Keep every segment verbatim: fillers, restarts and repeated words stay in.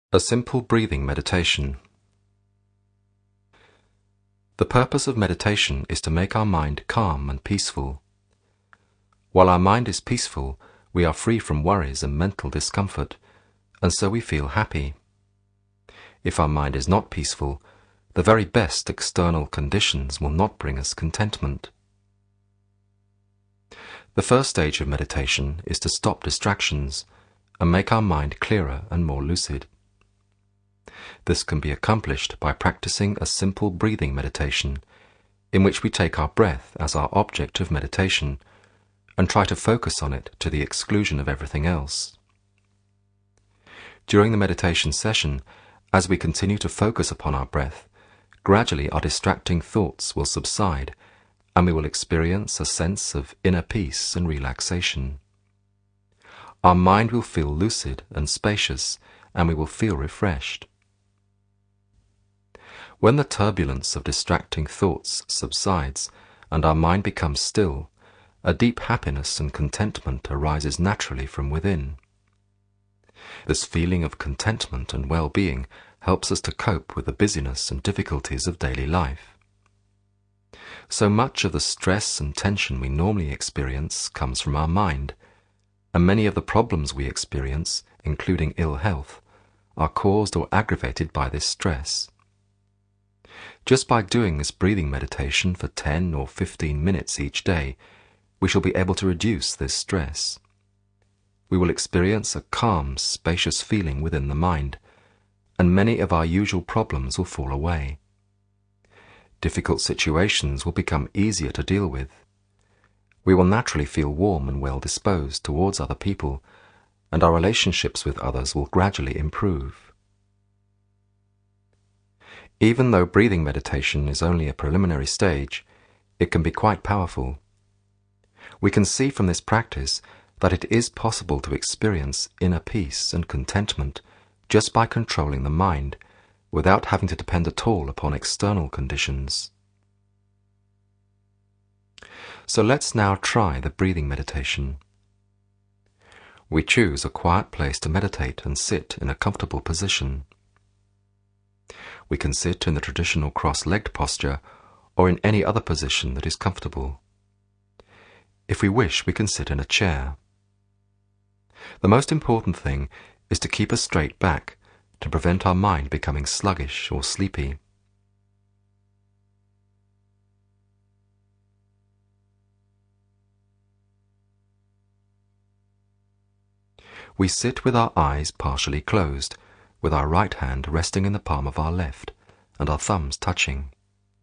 A simple breathing meditation. The purpose of meditation is to make our mind calm and peaceful. While our mind is peaceful, we are free from worries and mental discomfort, and so we feel happy. If our mind is not peaceful, the very best external conditions will not bring us contentment. The first stage of meditation is to stop distractions and make our mind clearer and more lucid. This can be accomplished by practicing a simple breathing meditation in which we take our breath as our object of meditation and try to focus on it to the exclusion of everything else. During the meditation session, as we continue to focus upon our breath, gradually our distracting thoughts will subside and we will experience a sense of inner peace and relaxation. Our mind will feel lucid and spacious, and we will feel refreshed. When the turbulence of distracting thoughts subsides and our mind becomes still, a deep happiness and contentment arises naturally from within. This feeling of contentment and well-being helps us to cope with the busyness and difficulties of daily life. So much of the stress and tension we normally experience comes from our mind, and many of the problems we experience, including ill health, are caused or aggravated by this stress. Just by doing this breathing meditation for ten or fifteen minutes each day, we shall be able to reduce this stress. We will experience a calm, spacious feeling within the mind, and many of our usual problems will fall away. Difficult situations will become easier to deal with. We will naturally feel warm and well disposed towards other people, and our relationships with others will gradually improve. Even though breathing meditation is only a preliminary stage, it can be quite powerful. We can see from this practice that it is possible to experience inner peace and contentment just by controlling the mind, without having to depend at all upon external conditions. So let's now try the breathing meditation. We choose a quiet place to meditate and sit in a comfortable position. We can sit in the traditional cross-legged posture or in any other position that is comfortable. If we wish, we can sit in a chair. The most important thing is to keep a straight back to prevent our mind becoming sluggish or sleepy. We sit with our eyes partially closed, with our right hand resting in the palm of our left and our thumbs touching.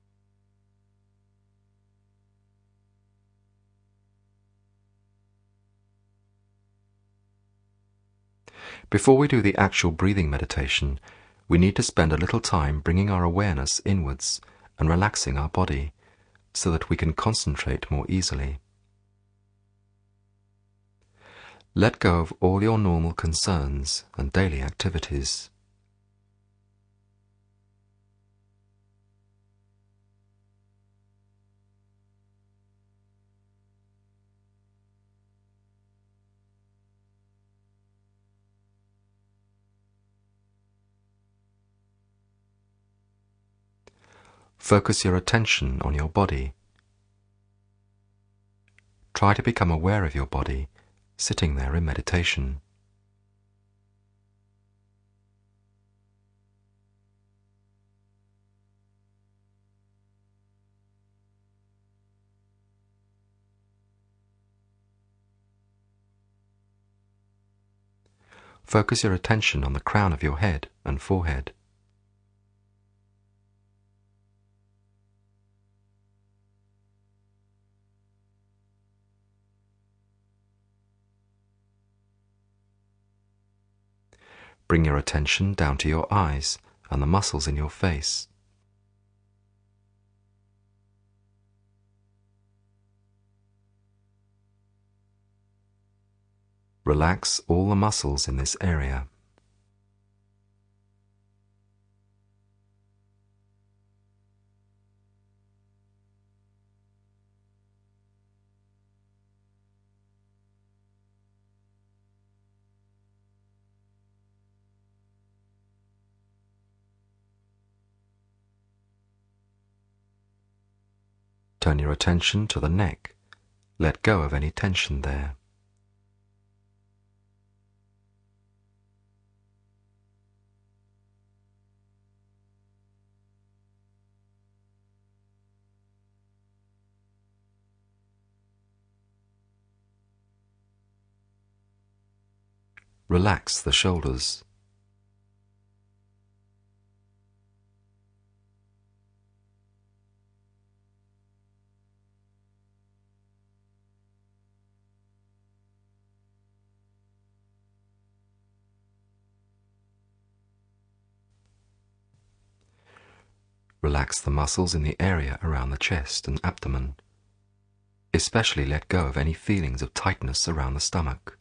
Before we do the actual breathing meditation, we need to spend a little time bringing our awareness inwards and relaxing our body so that we can concentrate more easily. Let go of all your normal concerns and daily activities. Focus your attention on your body. Try to become aware of your body, sitting there in meditation. Focus your attention on the crown of your head and forehead. Bring your attention down to your eyes and the muscles in your face. Relax all the muscles in this area. Turn your attention to the neck. Let go of any tension there. Relax the shoulders. Relax the muscles in the area around the chest and abdomen. Especially let go of any feelings of tightness around the stomach.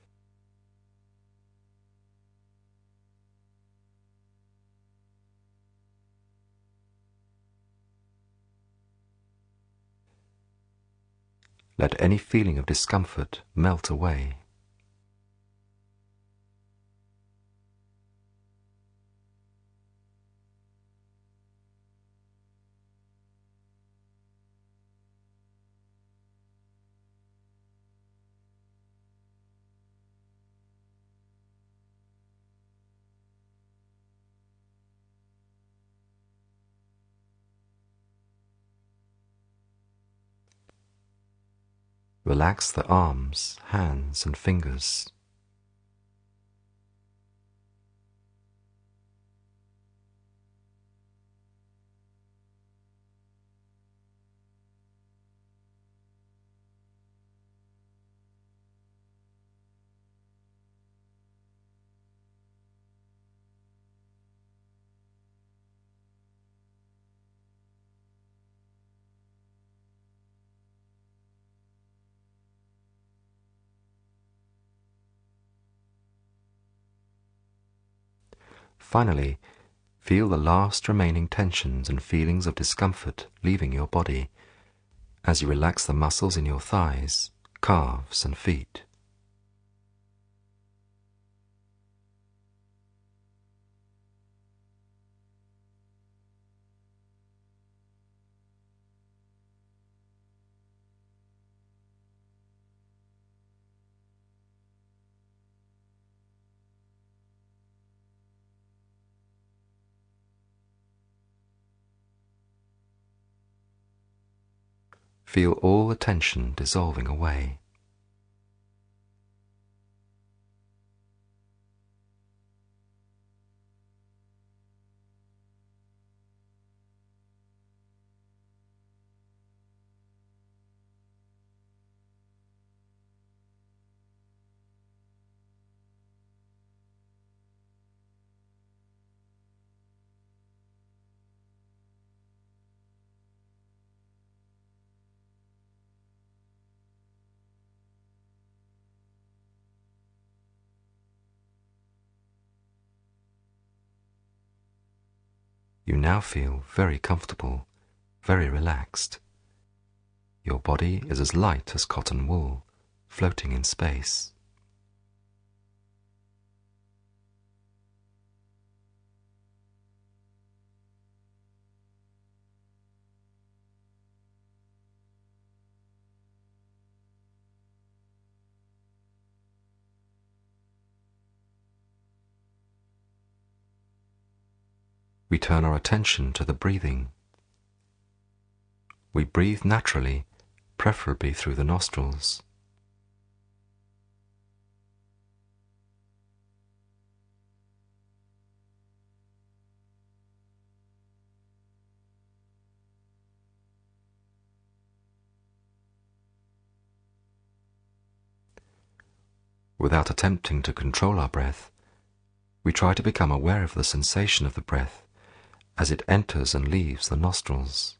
Let any feeling of discomfort melt away. Relax the arms, hands, and fingers. Finally, feel the last remaining tensions and feelings of discomfort leaving your body as you relax the muscles in your thighs, calves, and feet. Feel all the tension dissolving away. You now feel very comfortable, very relaxed. Your body is as light as cotton wool, floating in space. We turn our attention to the breathing. We breathe naturally, preferably through the nostrils. Without attempting to control our breath, we try to become aware of the sensation of the breath as it enters and leaves the nostrils.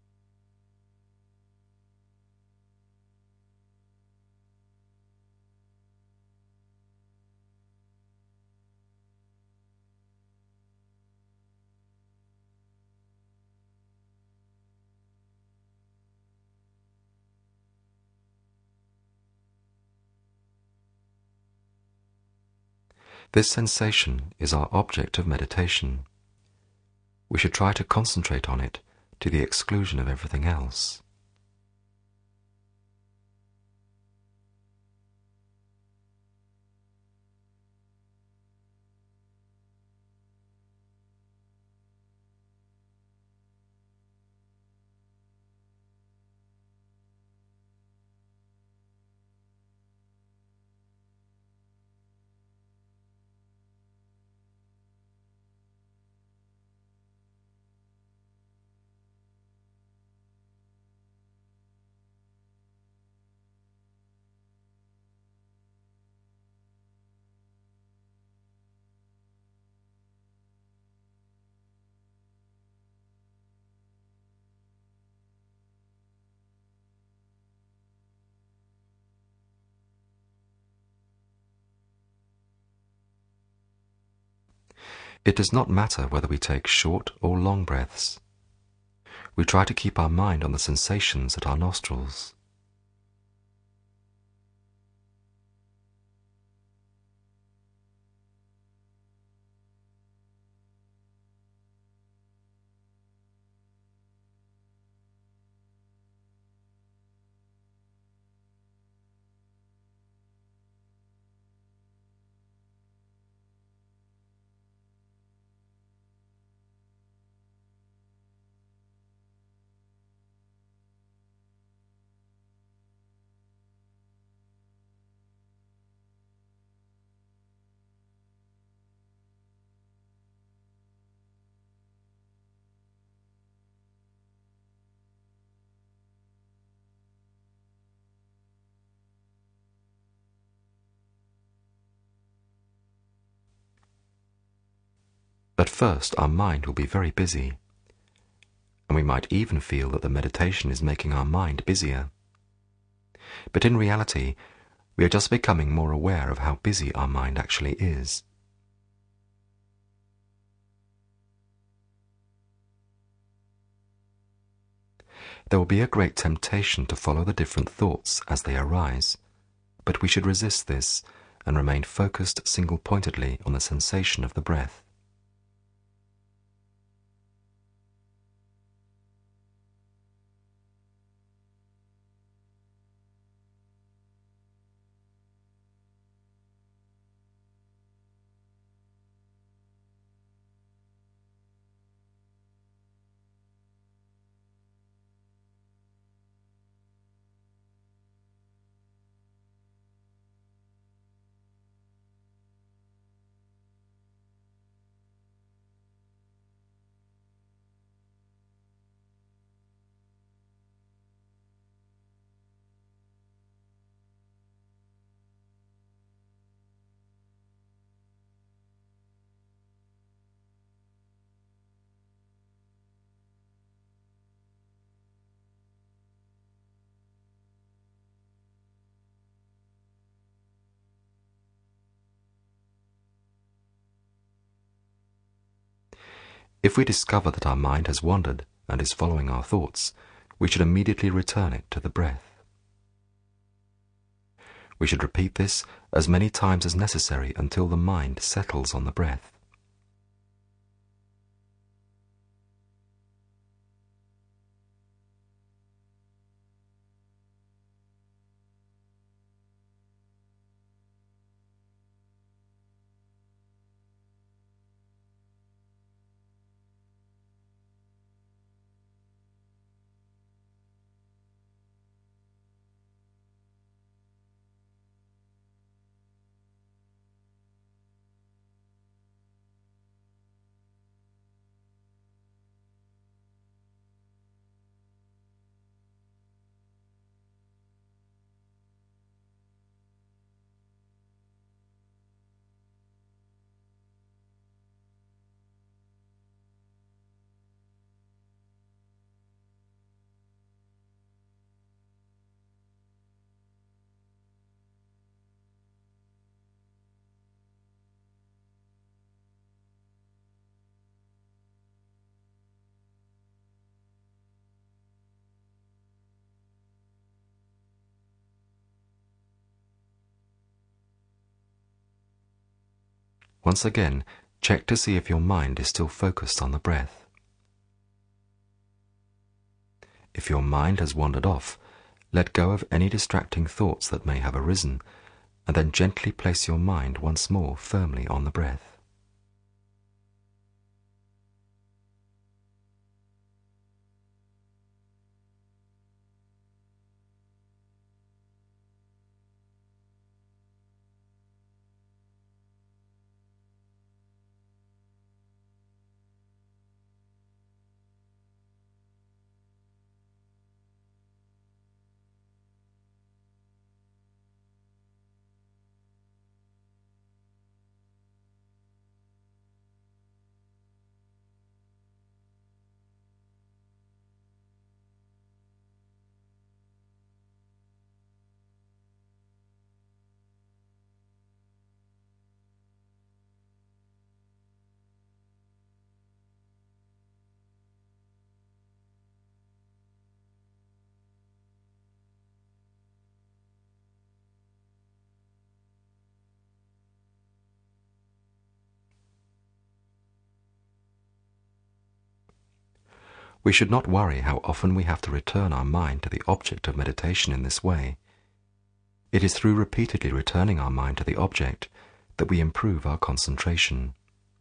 This sensation is our object of meditation. We should try to concentrate on it to the exclusion of everything else. It does not matter whether we take short or long breaths. We try to keep our mind on the sensations at our nostrils. At first, our mind will be very busy, and we might even feel that the meditation is making our mind busier. But in reality, we are just becoming more aware of how busy our mind actually is. There will be a great temptation to follow the different thoughts as they arise, but we should resist this and remain focused single-pointedly on the sensation of the breath. If we discover that our mind has wandered and is following our thoughts, we should immediately return it to the breath. We should repeat this as many times as necessary until the mind settles on the breath. Once again, check to see if your mind is still focused on the breath. If your mind has wandered off, let go of any distracting thoughts that may have arisen, and then gently place your mind once more firmly on the breath. We should not worry how often we have to return our mind to the object of meditation in this way. It is through repeatedly returning our mind to the object that we improve our concentration.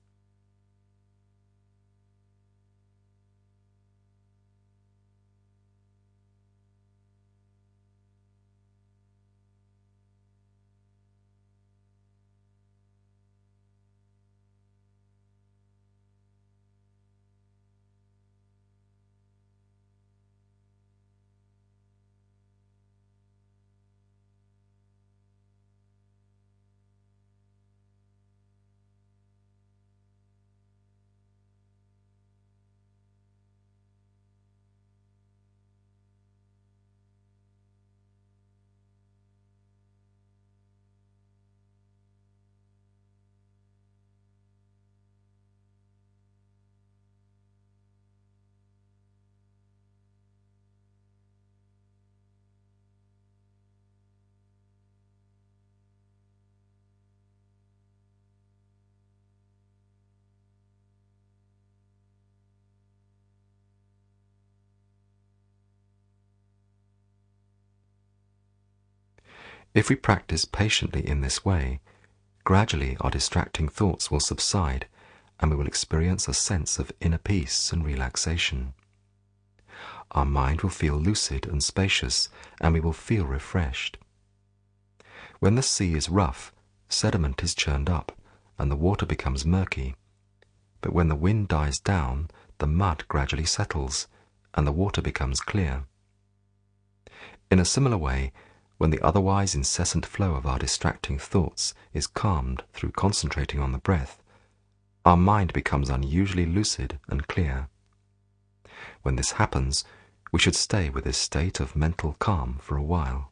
If we practice patiently in this way, gradually our distracting thoughts will subside and we will experience a sense of inner peace and relaxation. Our mind will feel lucid and spacious, and we will feel refreshed. When the sea is rough, sediment is churned up and the water becomes murky. But when the wind dies down, the mud gradually settles and the water becomes clear. In a similar way, when the otherwise incessant flow of our distracting thoughts is calmed through concentrating on the breath, our mind becomes unusually lucid and clear. When this happens, we should stay with this state of mental calm for a while.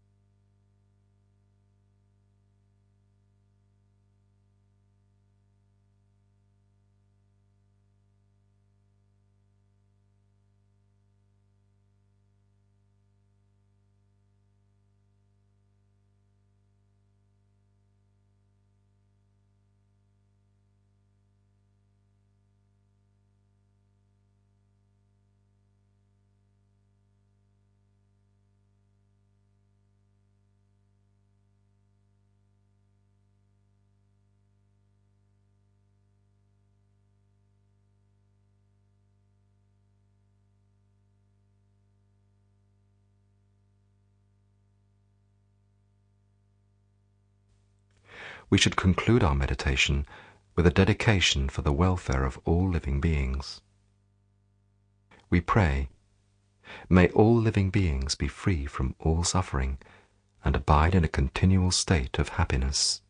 We should conclude our meditation with a dedication for the welfare of all living beings. We pray, may all living beings be free from all suffering and abide in a continual state of happiness.